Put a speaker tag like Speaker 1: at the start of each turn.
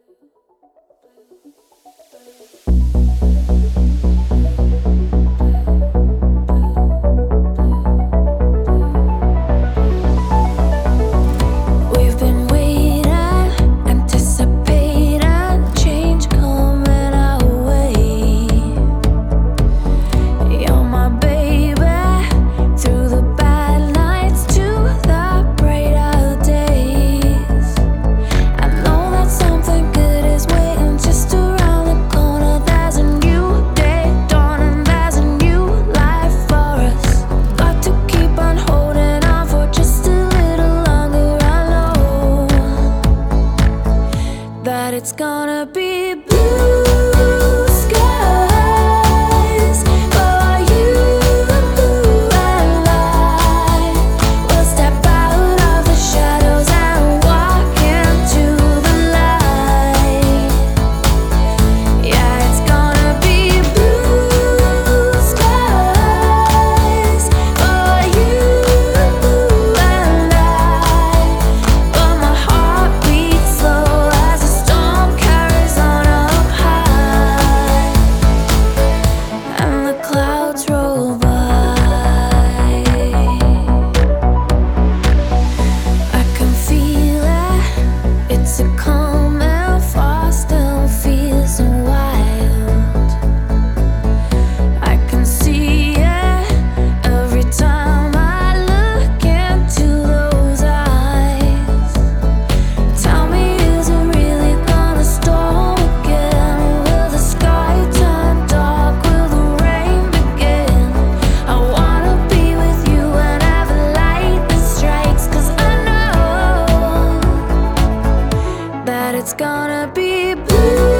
Speaker 1: We've been waiting, anticipating change coming our way. You're my baby, through the bad nights to the brighter days. I know that something good is waiting just around the corner. There's a new day dawning, there's a new life for us. Got to keep on holding on for just a little longer. I know that it's gonna be blue skies for you and I. We'll step out of the shadows and walk into the light. Yeah, it's gonna be blue skies for you and I. But my heart beats slow as the storm carries on up high, and the clouds roll by. I can feel it, it's a coming fast and feels so wild. I can see it every time I look into those eyes. Tell me, is it really gonna storm again? Will the sky turn dark? Will the rain begin? I wanna be with you whenever lightning strikes, 'cause I know that it's gonna be blue